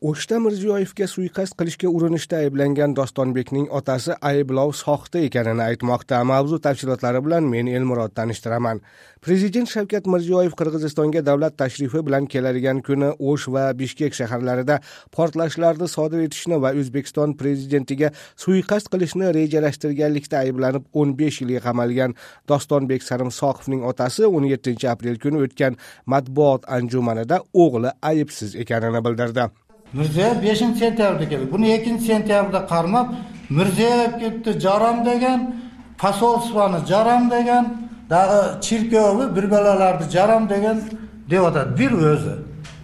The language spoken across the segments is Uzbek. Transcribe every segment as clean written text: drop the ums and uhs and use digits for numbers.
O'shda Mirziyoyevga suiqasd qilishga urinishda ayblangan Dostonbekning otasi ayblov soxta ekanini aytmoqda. Mavzu tafsilotlari bilan men Elmurod tanishtiraman. Prezident Shavkat Mirziyoyev Qirg'izistonga davlat tashrifi bilan keladigan kuni O'sh va Bishkek shaharlarida portlashlarni sodir etishni va O'zbekiston prezidentiga suiqasd qilishni rejalashtirganlikda ayblanib 15 yilga qamalgan Dostonbek Sarimsoqovning otasi 17 aprel kuni o'tgan matbuot anjumanida o'g'li aybsiz ekanini bildirdi. Mirziyoyev 5-sentyabrda keldi. Buni 2-sentyabrda qarmab, Mirziyoyev ketdi, jaram degan, posolstvoni jaram degan, dag'i chirkovi bir balalarni jaram degan deyotadi bir o'zi.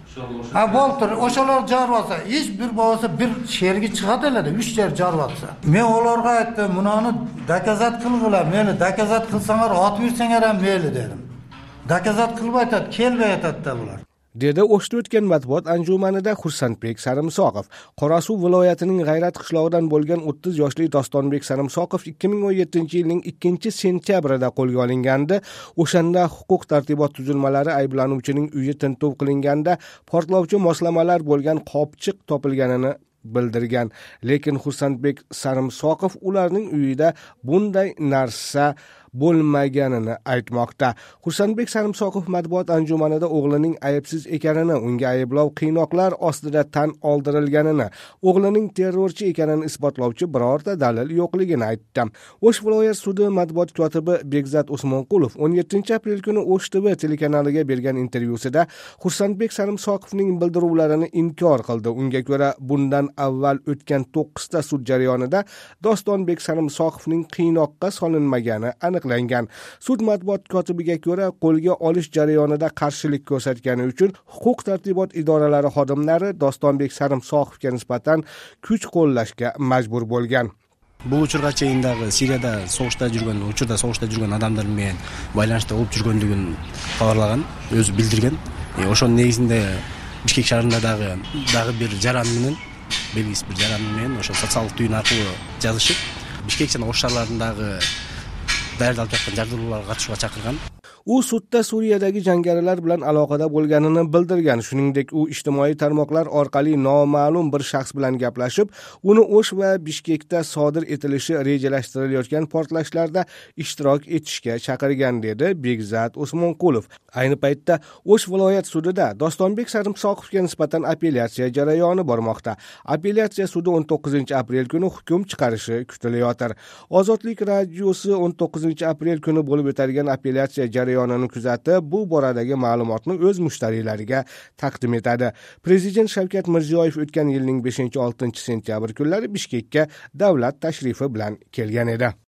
Ha bo'ltir, o'shalar jarvasa, hech bir bo'lsa bir shergi chiqadilar, 3 jar jarvatsa. Men ularga aytdim, bunani dakazat qilg'ila, meni dakazat qilsanglar, ot bersanglar ham mayli dedim. Dakazat qilib aytadi, kelmay aytadi bular. Dedi O'shda o'tgan matbuot anjumanida Xursandbek Sarimsoqov. Qorasuv viloyatining G'ayrat qishlog'idan bo'lgan 30 yoshli Dostonbek Sarimsoqov 2017-yilning 2-sentyabrida qo'lga olingandi. O'shanda huquq tartibot tuzilmalari ayblanuvchining uyi tintuv qilinganda portlovchi moslamalar bo'lgan qopchiq topilganini bildirgan. Lekin Xursandbek Sarimsoqov ularning uyida bunday narsa bo'lmaganini aytmoqda. Xursandbek Sarimsoqov matbuot anjumanida o'g'lining aybsiz ekanini, unga ayblov qiynoqlar ostida tan oldirilganini, o'g'lining terrorchi ekanini isbotlovchi birorta dalil yo'qligini aytdi. O'sh viloyat sudi matbuot kotibi Bekzat Usmonqulov 17 aprel kuni O'sh TV telekanaliga bergan intervyusida Xursandbek Sarimsoqovning bildiruvlarini inkor qildi. Unga ko'ra, bundan avval o'tgan 9 ta sud jarayonida Dostonbek Sarimsoqovning qiynoqqa solinmagani aniqlangan. Sud matbuot kotibiga ko'ra, qo'lga olish jarayonida qarshilik ko'rsatgani uchun huquq tartibot idoralari xodimlari Dostonbek Sarimsoqovga nisbatan kuch qo'llashga majbur bo'lgan. Bu uchurga cheyindagi Siriyada so'g'ishda yurgan odamlar bilan baylanishda bo'lib yurganligini xabarlagan, o'zi bildirgan. O'shoning negizida Bishkek shahridagi bir jaramning belgisi bir jaramning o'sha sotsial tuyun orqali yozishib, Bishkek O'sh shaharlaridagi dayarlab ketgan jardurlarga qatnashga chaqirgan. U sudda Suriyadagi jangarilar bilan aloqada bo'lganini bildirgan. Shuningdek, u ijtimoiy tarmoqlar orqali noma'lum bir shaxs bilan gaplashib, uni O'sh va Bishkekda sodir etilishi rejalashtirilayotgan portlashlarda ishtirok etishga chaqirgan, dedi Bekzat Usmonqulov. Ayni paytda O'sh viloyat sudida Dostonbek Sarimsoqovga nisbatan apellyatsiya jarayoni bormoqda. Apellyatsiya sudi 19 aprel kuni hukm chiqarishi kutilayotir. Ozodlik radiosi 19 aprel kuni bo'lib o'tadigan apellyatsiya jarayonini kuzatib, bu boradagi ma'lumotni o'z mushtariylariga taqdim etadi. Prezident Shavkat Mirziyoyev o'tgan yilning 5-6 sentyabr kunlari Bishkekka davlat tashrifi bilan kelgan edi.